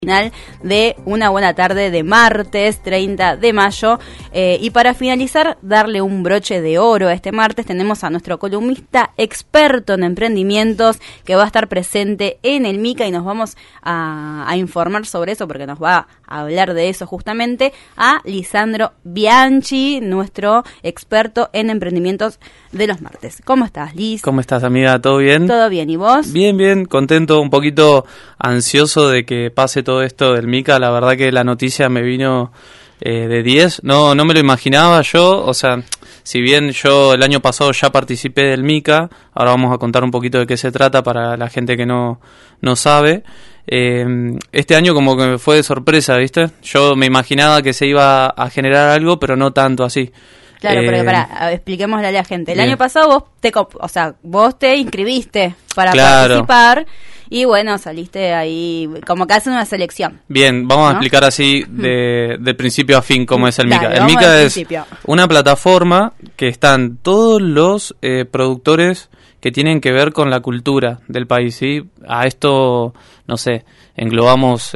Final de una buena tarde de martes 30 de mayo y para finalizar, darle un broche de oro a este martes, tenemos a nuestro columnista experto en emprendimientos que va a estar presente en el MICA y nos vamos a informar sobre eso porque nos va a hablar de eso justamente, a Lisandro Bianchi, nuestro experto en emprendimientos de los martes. ¿Cómo estás, Liz? ¿Cómo estás, amiga? ¿Todo bien? Todo bien, ¿y vos? Bien, bien, contento, un poquito ansioso de que pase todo esto del MICA. La verdad que la noticia me vino de 10, no me lo imaginaba yo, o sea, si bien yo el año pasado ya participé del MICA, ahora vamos a contar un poquito de qué se trata para la gente que no sabe. Este año como que me fue de sorpresa, ¿viste? Yo me imaginaba que se iba a generar algo, pero no tanto así. Claro, porque expliquémosle a la gente. El bien. año pasado vos te inscribiste para Claro. participar y bueno, saliste ahí como que hacen una selección. Bien, vamos a ¿no? explicar así de principio a fin cómo es el MICA. Dale, El vamos MICA al es principio. una plataforma que están todos los productores que tienen que ver con la cultura del país, ¿sí? A esto, no sé, englobamos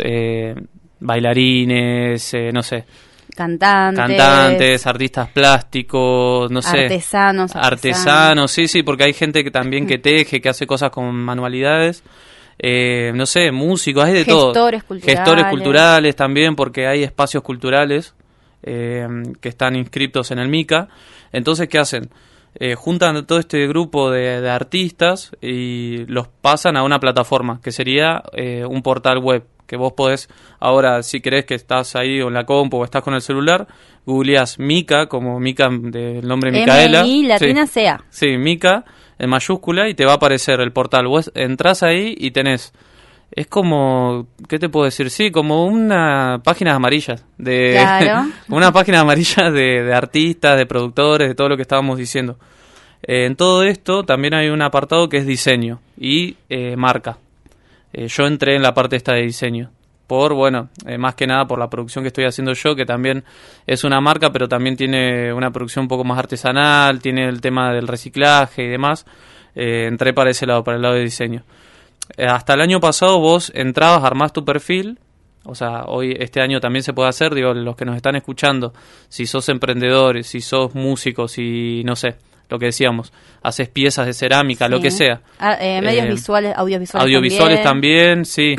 bailarines, no sé, cantantes, artistas plásticos, no sé, artesanos, sí, porque hay gente que también que teje, que hace cosas con manualidades, no sé, músicos, hay de todo. Gestores culturales también, porque hay espacios culturales que están inscritos en el MICA. Entonces, ¿qué hacen? Juntan todo este grupo de artistas y los pasan a una plataforma, que sería un portal web, que vos podés, ahora si querés que estás ahí o en la compu o estás con el celular, googleás MICA, como MICA del nombre Micaela. M-I latina sí, C-A. Sí, MICA en mayúscula y te va a aparecer el portal. Vos entrás ahí y tenés, es como, ¿qué te puedo decir? Sí, como una página amarillas, Claro. una página amarilla de artistas, de productores, de todo lo que estábamos diciendo. En todo esto también hay un apartado que es diseño y marca. Yo entré en la parte esta de diseño, más que nada por la producción que estoy haciendo yo, que también es una marca, pero también tiene una producción un poco más artesanal, tiene el tema del reciclaje y demás. Entré para ese lado, para el lado de diseño. Hasta el año pasado vos entrabas, armás tu perfil, o sea, este año también se puede hacer, digo, los que nos están escuchando, si sos emprendedores, si sos músicos, si no sé, lo que decíamos, haces piezas de cerámica, sí, lo que sea. Medios visuales, audiovisuales también, sí.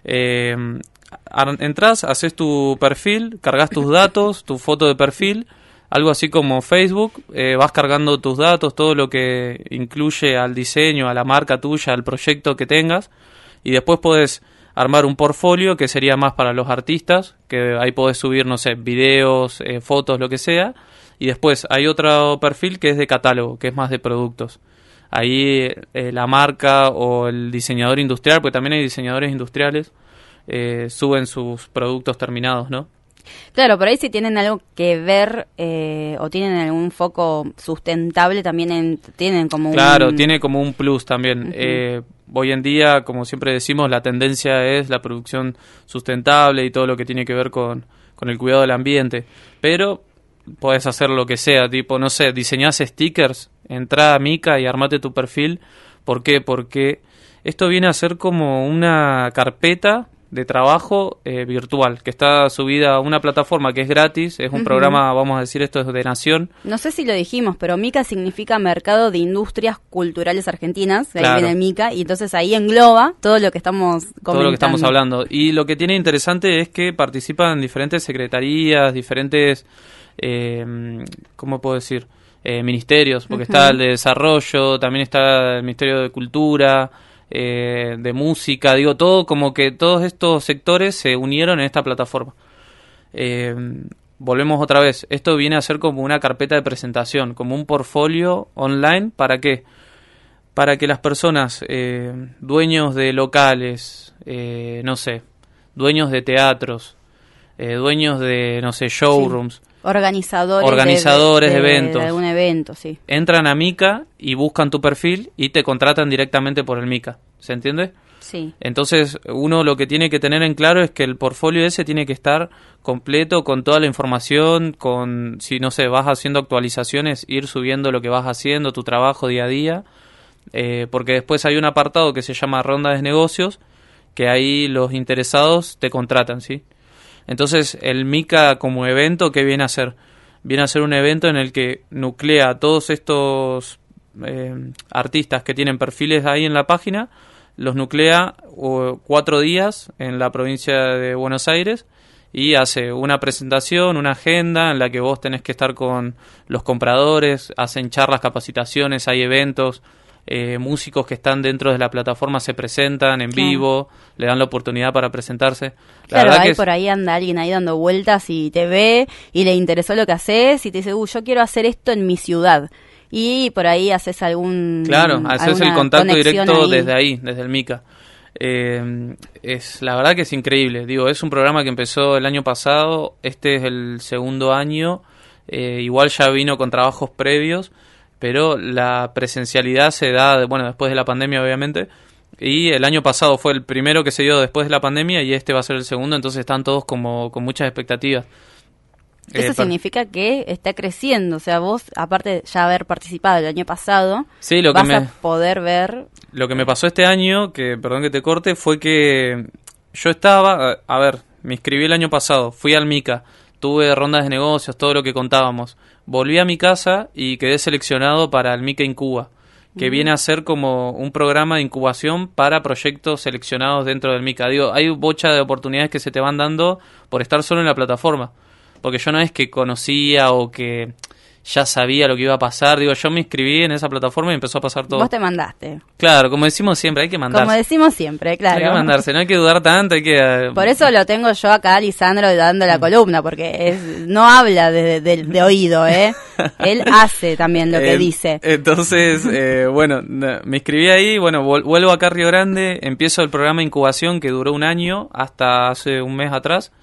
Entrás, haces tu perfil, cargas tus datos, tu foto de perfil, algo así como Facebook, vas cargando tus datos, todo lo que incluye al diseño, a la marca tuya, al proyecto que tengas, y después podés armar un portfolio que sería más para los artistas, que ahí podés subir, no sé, videos, fotos, lo que sea. Y después hay otro perfil que es de catálogo, que es más de productos. Ahí la marca o el diseñador industrial, porque también hay diseñadores industriales, suben sus productos terminados, ¿no? Claro, por ahí si tienen algo que ver o tienen algún foco sustentable, también tienen como Claro, tiene como un plus también. Uh-huh. Hoy en día, como siempre decimos, la tendencia es la producción sustentable y todo lo que tiene que ver con el cuidado del ambiente. Pero podés hacer lo que sea, tipo, no sé, diseñás stickers, entrá a MICA y armate tu perfil. ¿Por qué? Porque esto viene a ser como una carpeta de trabajo virtual, que está subida a una plataforma que es gratis, es un uh-huh. programa, vamos a decir, esto es de Nación. No sé si lo dijimos, pero MICA significa Mercado de Industrias Culturales Argentinas, de ahí viene el MICA, y entonces ahí engloba todo lo que estamos comentando. Todo lo que estamos hablando. Y lo que tiene interesante es que participan diferentes secretarías, diferentes, ¿cómo puedo decir? Ministerios, porque uh-huh. está el de Desarrollo, también está el Ministerio de Cultura, de música, digo, todo como que todos estos sectores se unieron en esta plataforma. Volvemos otra vez, esto viene a ser como una carpeta de presentación, como un portfolio online. ¿Para qué? Para que las personas, dueños de locales, no sé, dueños de teatros, dueños de, no sé, showrooms, sí. Organizadores de eventos, de algún evento, sí. Entran a MICA y buscan tu perfil y te contratan directamente por el MICA. ¿Se entiende? Sí. Entonces, uno lo que tiene que tener en claro es que el portfolio ese tiene que estar completo con toda la información, con, si no sé, vas haciendo actualizaciones, ir subiendo lo que vas haciendo, tu trabajo día a día, porque después hay un apartado que se llama Ronda de Negocios, que ahí los interesados te contratan, ¿sí? Entonces, el MICA como evento, ¿qué viene a hacer? Viene a ser un evento en el que nuclea a todos estos artistas que tienen perfiles ahí en la página, los nuclea 4 días en la provincia de Buenos Aires y hace una presentación, una agenda en la que vos tenés que estar con los compradores, hacen charlas, capacitaciones, hay eventos, músicos que están dentro de la plataforma se presentan en vivo, le dan la oportunidad para presentarse. La verdad que por ahí anda alguien ahí dando vueltas y te ve y le interesó lo que haces y te dice, yo quiero hacer esto en mi ciudad. Y por ahí haces algún... Claro, haces el contacto directo ahí. desde ahí, desde el MICA. La verdad que es increíble. Digo, es un programa que empezó el año pasado, este es el segundo año, igual ya vino con trabajos previos, pero la presencialidad se da, después de la pandemia obviamente, y el año pasado fue el primero que se dio después de la pandemia y este va a ser el segundo, entonces están todos como con muchas expectativas. Eso significa que está creciendo, o sea, vos, aparte de ya haber participado el año pasado, sí, vas a poder ver... Lo que me pasó este año, perdón que te corte, fue que yo me inscribí el año pasado, fui al MICA, tuve rondas de negocios, todo lo que contábamos, volví a mi casa y quedé seleccionado para el MICA Incuba, que viene a ser como un programa de incubación para proyectos seleccionados dentro del MICA. Digo, hay bocha de oportunidades que se te van dando por estar solo en la plataforma. Porque yo no es que conocía o que ya sabía lo que iba a pasar. Digo, yo me inscribí en esa plataforma y empezó a pasar todo. Vos te mandaste. Claro, como decimos siempre, hay que mandarse. Como decimos siempre, claro. Hay que mandarse, no hay que dudar tanto, hay que... Por eso lo tengo yo acá, Lisandro, dando la columna, porque no habla de oído, ¿eh? Él hace también lo que dice. Entonces, me inscribí ahí, vuelvo acá a Río Grande, empiezo el programa de incubación que duró 1 año, hasta hace un mes atrás.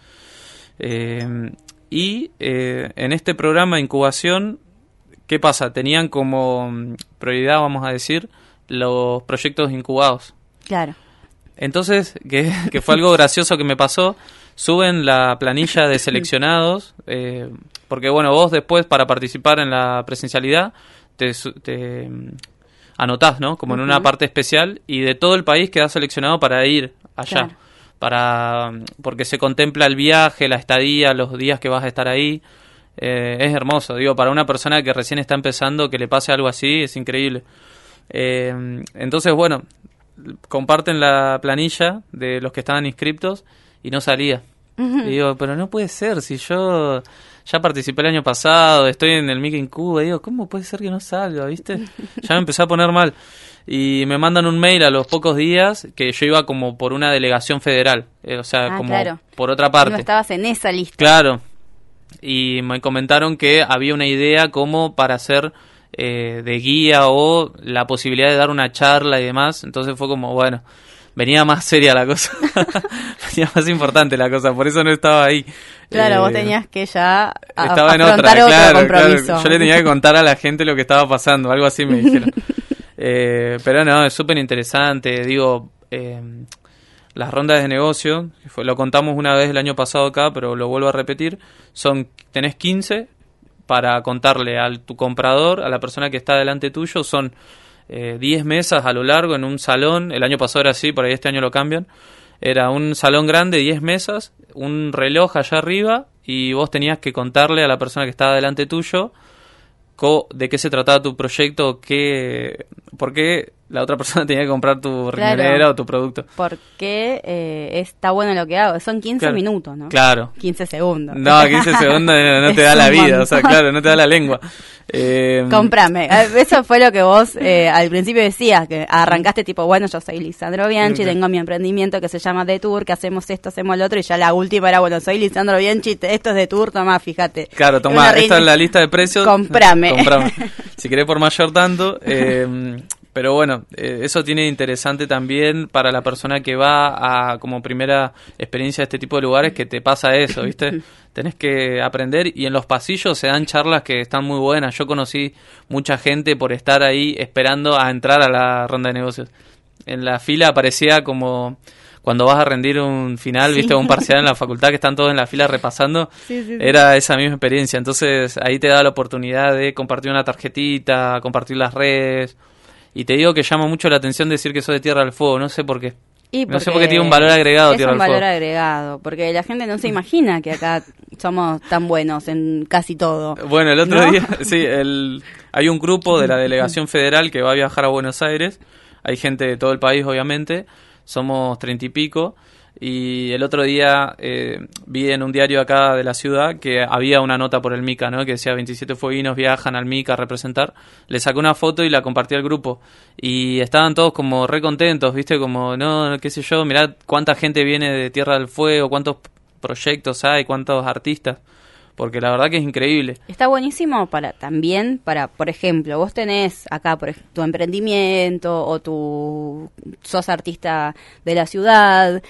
Y en este programa de incubación, ¿qué pasa? Tenían como prioridad, vamos a decir, los proyectos incubados. Claro. Entonces, que fue algo gracioso que me pasó, suben la planilla de seleccionados, porque vos después para participar en la presencialidad te anotás, ¿no? Como en una parte especial y de todo el país quedás seleccionado para ir allá. Claro. Porque se contempla el viaje, la estadía, los días que vas a estar ahí. Es hermoso, digo, para una persona que recién está empezando, que le pase algo así, es increíble. Entonces, comparten la planilla de los que estaban inscriptos y no salía. Y digo, pero no puede ser, si yo ya participé el año pasado, estoy en el MICA Incuba, digo, ¿cómo puede ser que no salga, viste? Ya me empecé a poner mal. Y me mandan un mail a los pocos días que yo iba como por una delegación federal, claro. Por otra parte. No estabas en esa lista. Claro. Y me comentaron que había una idea como para hacer de guía o la posibilidad de dar una charla y demás. Entonces fue como, venía más seria la cosa. Venía más importante la cosa, por eso no estaba ahí. Claro, vos tenías que ya estaba en afrontar otro compromiso. Claro. Yo le tenía que contar a la gente lo que estaba pasando, algo así me dijeron. Pero no, es súper interesante, digo, las rondas de negocio, lo contamos una vez el año pasado acá, pero lo vuelvo a repetir, tenés 15 para contarle a tu comprador, a la persona que está delante tuyo, son 10 mesas a lo largo en un salón, el año pasado era así, por ahí este año lo cambian, era un salón grande, 10 mesas, un reloj allá arriba, y vos tenías que contarle a la persona que estaba delante tuyo de qué se trataba tu proyecto, por qué la otra persona tenía que comprar tu riñonera o tu producto. Porque está bueno lo que hago. Son 15 minutos, ¿no? Claro. 15 segundos. No, 15 segundos no te da la vida, no te da la lengua. Comprame. Eso fue lo que vos al principio decías, que arrancaste tipo, yo soy Lisandro Bianchi, tengo mi emprendimiento que se llama The Tour, que hacemos esto, hacemos lo otro, y ya la última era, soy Lisandro Bianchi, esto es The Tour, tomá, fíjate. Claro, tomá, esta es la lista de precios. Comprame. Si querés por mayor tanto. Pero eso tiene interesante también para la persona que va a como primera experiencia de este tipo de lugares, que te pasa eso, ¿viste? Tenés que aprender y en los pasillos se dan charlas que están muy buenas. Yo conocí mucha gente por estar ahí esperando a entrar a la ronda de negocios. En la fila parecía como cuando vas a rendir un final, ¿viste? Un parcial en la facultad que están todos en la fila repasando. Sí. Era esa misma experiencia. Entonces ahí te da la oportunidad de compartir una tarjetita, compartir las redes. Y te digo que llama mucho la atención decir que soy de Tierra del Fuego, no sé por qué. Y no sé por qué tiene un valor agregado Tierra del Fuego. Es un valor agregado, porque la gente no se imagina que acá somos tan buenos en casi todo. Bueno, el otro ¿no? día, sí, hay un grupo de la delegación federal que va a viajar a Buenos Aires. Hay gente de todo el país, obviamente. Somos 30 y pico. Y el otro día vi en un diario acá de la ciudad que había una nota por el MICA, ¿no? Que decía 27 fueguinos viajan al MICA a representar. Le saqué una foto y la compartí al grupo. Y estaban todos como re contentos, ¿viste? Como, no, qué sé yo, mirá cuánta gente viene de Tierra del Fuego, cuántos proyectos hay, cuántos artistas. Porque la verdad que es increíble. Está buenísimo también para, por ejemplo, vos tenés acá tu emprendimiento o sos artista de la ciudad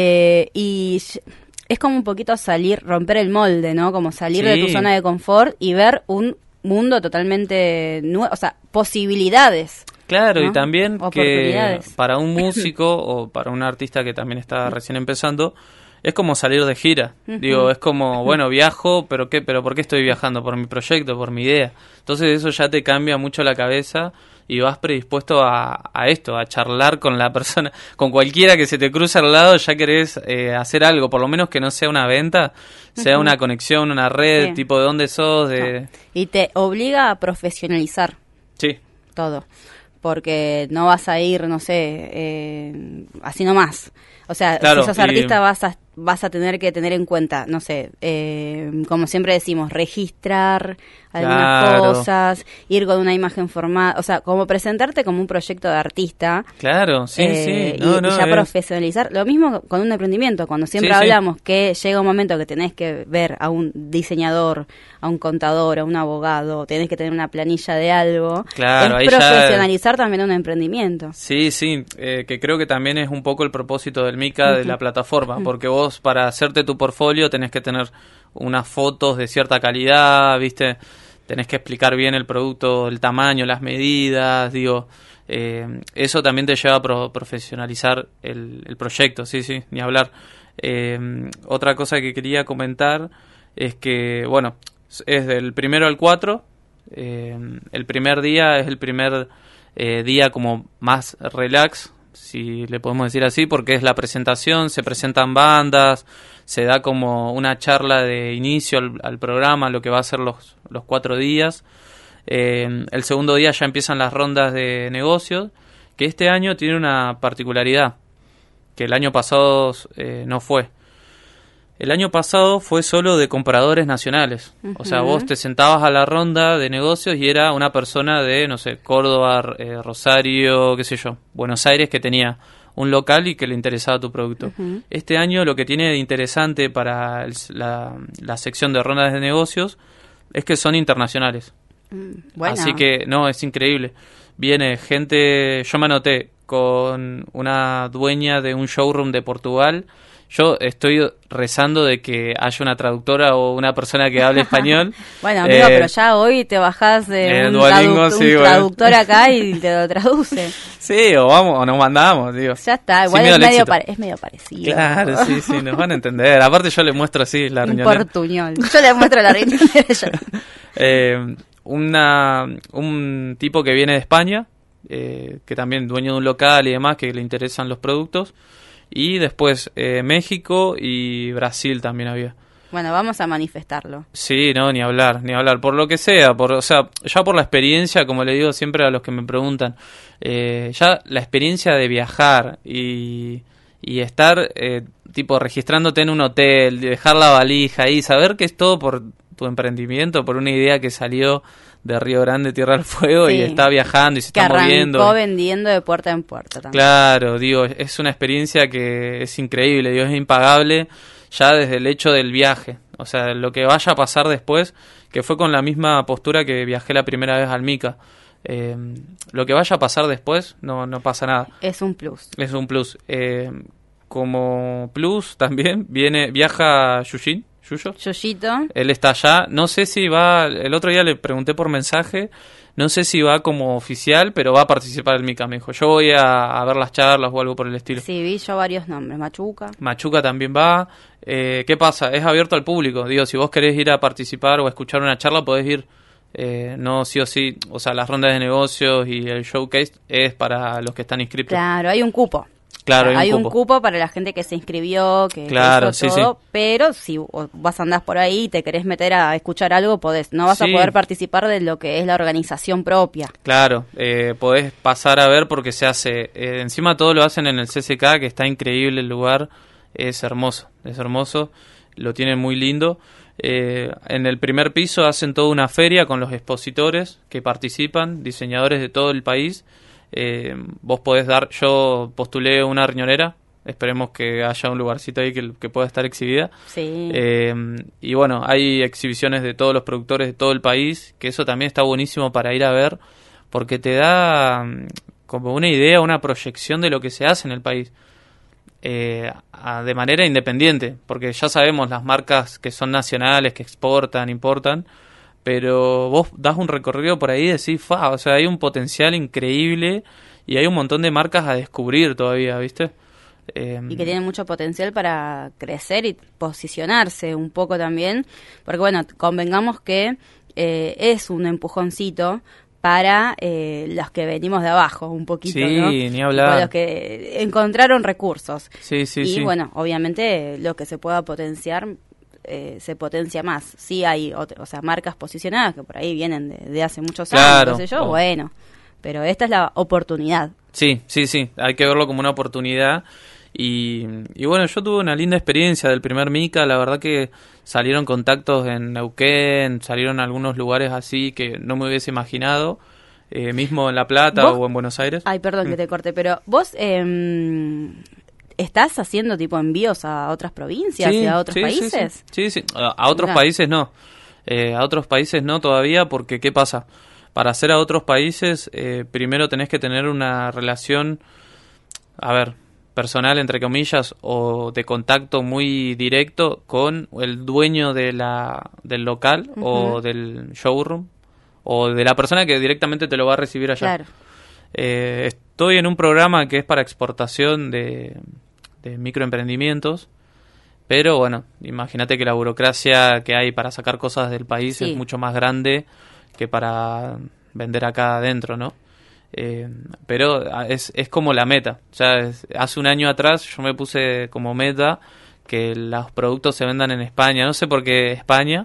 y es como un poquito romper el molde, ¿no? Como salir de tu zona de confort y ver un mundo totalmente nuevo, o sea, posibilidades. Claro, ¿no? Y también que para un músico o para un artista que también está recién empezando, es como salir de gira. Digo, es como, bueno, viajo, pero ¿por qué estoy viajando? Por mi proyecto, por mi idea. Entonces eso ya te cambia mucho la cabeza y vas predispuesto a esto, a charlar con la persona, con cualquiera que se te cruce al lado, ya querés hacer algo, por lo menos que no sea una venta, sea una conexión, una red, tipo de dónde sos. No. Y te obliga a profesionalizar todo, porque no vas a ir, no sé, así nomás. O sea, si sos artista vas a tener que tener en cuenta, no sé, como siempre decimos, registrar algunas cosas, ir con una imagen formada, o sea, como presentarte como un proyecto de artista. Claro, sí. Y ya profesionalizar. Lo mismo con un emprendimiento, cuando siempre hablamos que llega un momento que tenés que ver a un diseñador, a un contador, a un abogado, tenés que tener una planilla de algo. Claro, es profesionalizar también un emprendimiento. Sí, que creo que también es un poco el propósito del MICA, de la plataforma, porque vos para hacerte tu portfolio tenés que tener unas fotos de cierta calidad, ¿viste? Tenés que explicar bien el producto, el tamaño, las medidas, digo, eso también te lleva a profesionalizar el proyecto, sí, ni hablar. Otra cosa que quería comentar es que, bueno, es del 1 al 4, el primer día es el primer día como más relax, si le podemos decir así, porque es la presentación, se presentan bandas, se da como una charla de inicio al programa, lo que va a ser los 4 días. El segundo día ya empiezan las rondas de negocios, que este año tiene una particularidad, que el año pasado no fue. El año pasado fue solo de compradores nacionales. O sea, vos te sentabas a la ronda de negocios y era una persona de, no sé, Córdoba, Rosario, qué sé yo, Buenos Aires, que tenía un local y que le interesaba tu producto. Este año lo que tiene de interesante para la sección de rondas de negocios es que son internacionales. Bueno. Así que, no, es increíble. Viene gente, yo me anoté con una dueña de un showroom de Portugal. Yo estoy rezando de que haya una traductora o una persona que hable español. Bueno, amigo, pero ya hoy te bajás de un traductor acá y te lo traduce. Sí, o nos mandamos, digo. Ya está, igual es medio parecido. Claro, sí, nos van a entender. Aparte yo le muestro así la riñonera. Un portuñol. Yo le muestro la riñonera. Un tipo que viene de España, que también dueño de un local y demás, que le interesan los productos. Y después México y Brasil también había. Bueno, vamos a manifestarlo. Sí, no, ni hablar. Por lo que sea, ya por la experiencia, como le digo siempre a los que me preguntan, ya la experiencia de viajar y estar tipo registrándote en un hotel, dejar la valija ahí, saber que es todo por tu emprendimiento, por una idea que salió de Río Grande, Tierra del Fuego, y está viajando y se está moviendo. Que arrancó vendiendo de puerta en puerta también. Claro, digo, es una experiencia que es increíble, digo, es impagable ya desde el hecho del viaje. O sea, lo que vaya a pasar después, que fue con la misma postura que viajé la primera vez al MICA. Lo que vaya a pasar después no pasa nada. Es un plus. Es un plus. Como plus también viaja Yuyito. Él está allá. No sé si va. El otro día le pregunté por mensaje. No sé si va como oficial, pero va a participar del MICA. Me dijo, yo voy a ver las charlas o algo por el estilo. Sí, vi yo varios nombres. Machuca también va. ¿Qué pasa? Es abierto al público. Digo, si vos querés ir a participar o a escuchar una charla, podés ir. No sí o sí. O sea, las rondas de negocios y el showcase es para los que están inscritos. Claro, hay un cupo. Claro, hay un cupo para la gente que se inscribió, que claro, hizo todo, sí. Pero si vos andás por ahí y te querés meter a escuchar algo, podés. No vas a poder participar de lo que es la organización propia. Claro, podés pasar a ver porque se hace. Encima todo lo hacen en el CCK, que está increíble el lugar. Es hermoso, lo tienen muy lindo. En el primer piso hacen toda una feria con los expositores que participan, diseñadores de todo el país. Vos podés yo postulé una riñonera, esperemos que haya un lugarcito ahí que pueda estar exhibida. Sí. Y bueno, hay exhibiciones de todos los productores de todo el país, que eso también está buenísimo para ir a ver, porque te da como una idea, una proyección de lo que se hace en el país. De manera independiente, porque ya sabemos las marcas que son nacionales, que exportan, importan, pero vos das un recorrido por ahí y decís, o sea, hay un potencial increíble y hay un montón de marcas a descubrir todavía, ¿viste? Y que tienen mucho potencial para crecer y posicionarse un poco también, porque bueno, convengamos que es un empujoncito para los que venimos de abajo un poquito, sí, ¿no? Ni hablar. Para los que encontraron recursos. Sí. Bueno, obviamente lo que se pueda potenciar se potencia más. Sí hay marcas posicionadas que por ahí vienen de hace muchos años, qué sé yo, bueno, pero esta es la oportunidad. Sí, hay que verlo como una oportunidad. Y bueno, yo tuve una linda experiencia del primer Mica, la verdad que salieron contactos en Neuquén, salieron algunos lugares así que no me hubiese imaginado, mismo en La Plata o en Buenos Aires. Ay, perdón que te corte, pero vos ¿estás haciendo tipo envíos a otras provincias y a otros países? Sí, a otros países no, a otros países no todavía, porque ¿qué pasa? Para hacer a otros países, primero tenés que tener una relación, personal, entre comillas, o de contacto muy directo con el dueño del local o del showroom o de la persona que directamente te lo va a recibir allá. Claro. Estoy en un programa que es para exportación de microemprendimientos, pero bueno, imagínate que la burocracia que hay para sacar cosas del país es mucho más grande que para vender acá adentro, ¿no? Pero es como la meta. O sea, hace un año atrás yo me puse como meta que los productos se vendan en España. No sé por qué España.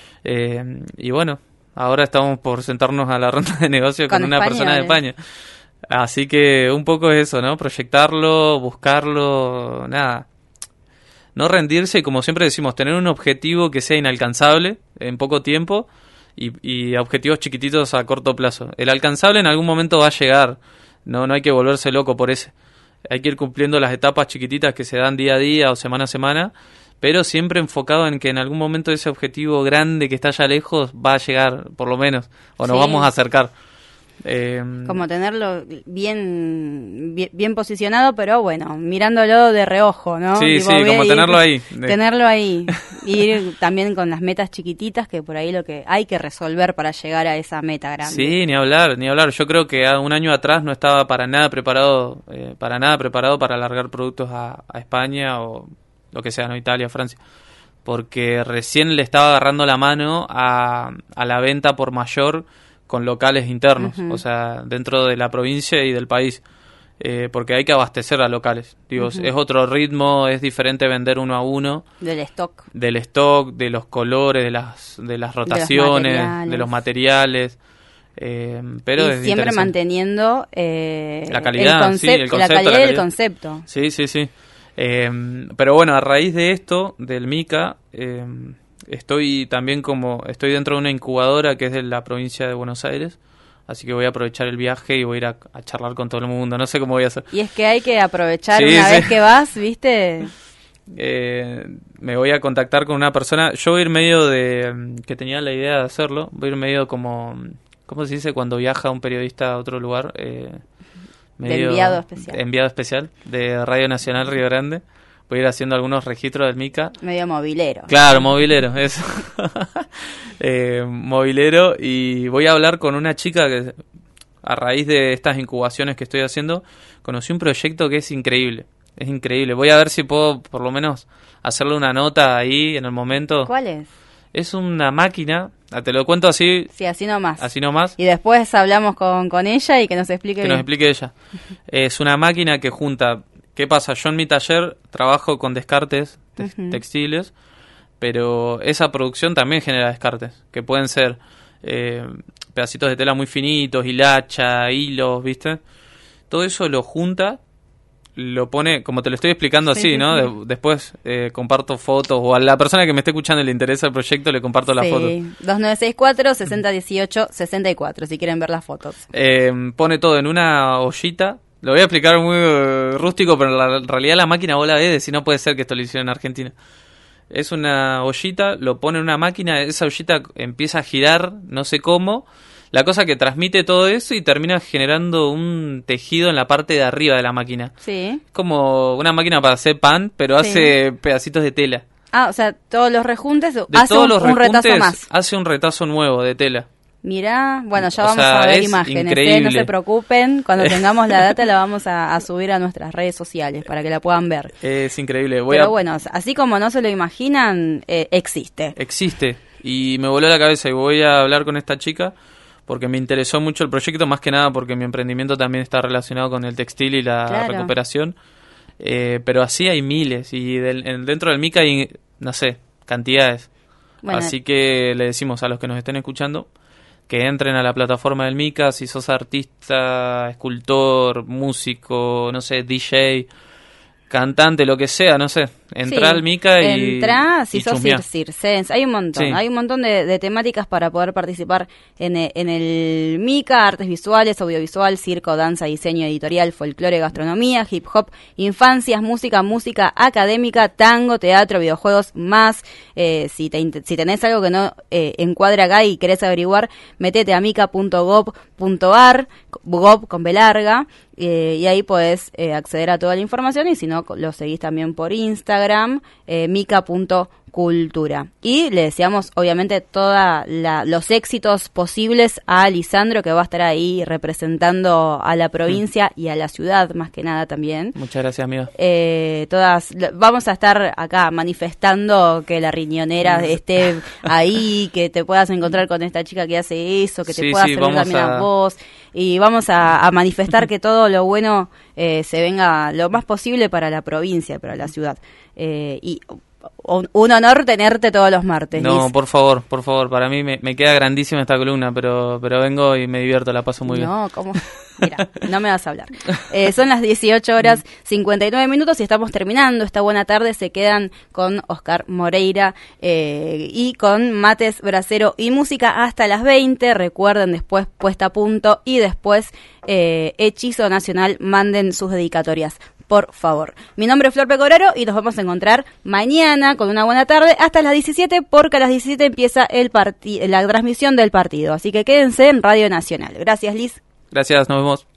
Y bueno, ahora estamos por sentarnos a la ronda de negocio con una persona de España. Así que un poco es eso, ¿no? Proyectarlo, buscarlo, nada. No rendirse y, como siempre decimos, tener un objetivo que sea inalcanzable en poco tiempo. Y objetivos chiquititos a corto plazo. El alcanzable en algún momento va a llegar, no hay que volverse loco por ese. Hay que ir cumpliendo las etapas chiquititas que se dan día a día o semana a semana, pero siempre enfocado en que en algún momento ese objetivo grande que está allá lejos va a llegar, por lo menos, o nos vamos a acercar. Como tenerlo bien posicionado, pero bueno, mirándolo de reojo, ¿no? Sí, como tenerlo ahí. Tenerlo ahí. Y ir también con las metas chiquititas, que por ahí lo que hay que resolver para llegar a esa meta grande. Sí, ni hablar. Yo creo que un año atrás no estaba para nada preparado para alargar productos a España o lo que sea, ¿no? Italia, Francia. Porque recién le estaba agarrando la mano a la venta por mayor con locales internos, o sea, dentro de la provincia y del país, porque hay que abastecer a locales. Digo, es otro ritmo, es diferente vender uno a uno. Del stock, de los colores, de las rotaciones, de los materiales. Pero y siempre manteniendo la calidad, la calidad del concepto. Sí. Pero bueno, a raíz de esto, del Mica, estoy dentro de una incubadora que es de la provincia de Buenos Aires, así que voy a aprovechar el viaje y voy a ir a charlar con todo el mundo, no sé cómo voy a hacer. Y es que hay que aprovechar una vez que vas, ¿viste? Me voy a contactar con una persona, yo voy a ir medio que tenía la idea de hacerlo, voy a ir medio como, ¿cómo se dice cuando viaja un periodista a otro lugar? Medio de enviado especial de Radio Nacional Río Grande. Voy a ir haciendo algunos registros del Mica. Medio movilero. Claro, movilero, eso. Movilero, y voy a hablar con una chica que, a raíz de estas incubaciones que estoy haciendo, conocí un proyecto que es increíble. Es increíble. Voy a ver si puedo, por lo menos, hacerle una nota ahí en el momento. ¿Cuál es? Es una máquina, te lo cuento así. Sí, así nomás. Así nomás. Y después hablamos con ella y que nos explique. Nos explique ella. Es una máquina que junta ¿qué pasa? Yo en mi taller trabajo con descartes textiles, pero esa producción también genera descartes, que pueden ser pedacitos de tela muy finitos, hilacha, hilos, ¿viste? Todo eso lo junta, lo pone, como te lo estoy explicando así, ¿no? Sí. Después comparto fotos, o a la persona que me esté escuchando y le interesa el proyecto, le comparto las fotos. 2964-6018-64, si quieren ver las fotos. Pone todo en una ollita. Lo voy a explicar muy rústico, pero en realidad la máquina vos la ves, y no puede ser que esto lo hicieron en Argentina. Es una ollita, lo pone en una máquina, esa ollita empieza a girar, no sé cómo. La cosa que transmite todo eso y termina generando un tejido en la parte de arriba de la máquina. Sí. Como una máquina para hacer pan, pero hace pedacitos de tela. Ah, o sea, todos los rejuntes hace un retazo más. Hace un retazo nuevo de tela. Mirá, bueno, ya vamos a ver imágenes, no se preocupen, cuando tengamos la data la vamos a subir a nuestras redes sociales para que la puedan ver. Es increíble. Bueno, así como no se lo imaginan, existe. Existe, y me voló la cabeza y voy a hablar con esta chica porque me interesó mucho el proyecto, más que nada porque mi emprendimiento también está relacionado con el textil y la recuperación, pero así hay miles, y dentro del MICA hay, no sé, cantidades. Bueno. Así que le decimos a los que nos estén escuchando que entren a la plataforma del MICA, si sos artista, escultor, músico, no sé, DJ, cantante, lo que sea, no sé. Entrá al MICA y entrá, si sos circense, hay un montón de temáticas para poder participar en el MICA: artes visuales, audiovisual, circo, danza, diseño, editorial, folclore, gastronomía, hip hop, infancias, música académica, tango, teatro, videojuegos, más. Si tenés algo que no encuadra acá y querés averiguar, metete a mica.gov.ar, gov con B larga, y ahí podés acceder a toda la información, y si no, lo seguís también por Instagram, mica.cultura. Y le deseamos obviamente todos los éxitos posibles a Lisandro, que va a estar ahí representando a la provincia y a la ciudad, más que nada también. Muchas gracias, amigo. Vamos a estar acá manifestando que la riñonera esté ahí, que te puedas encontrar con esta chica que hace eso, que te pueda servir también a vos, y vamos a manifestar que todo lo bueno se venga lo más posible para la provincia, para la ciudad. Y un honor tenerte todos los martes. No, Liz. por favor, para mí me queda grandísima esta columna, pero vengo y me divierto, la paso muy bien. No, ¿cómo? Mira, no me vas a hablar. Son las 18:59 y estamos terminando esta buena tarde. Se quedan con Oscar Moreira y con Mates Bracero y música hasta las 20. Recuerden, después puesta a punto y después Hechizo Nacional. Manden sus dedicatorias, por favor. Mi nombre es Flor Pecoraro y nos vamos a encontrar mañana con una buena tarde hasta las 17, porque a las 17 empieza la transmisión del partido. Así que quédense en Radio Nacional. Gracias, Liz. Gracias, nos vemos.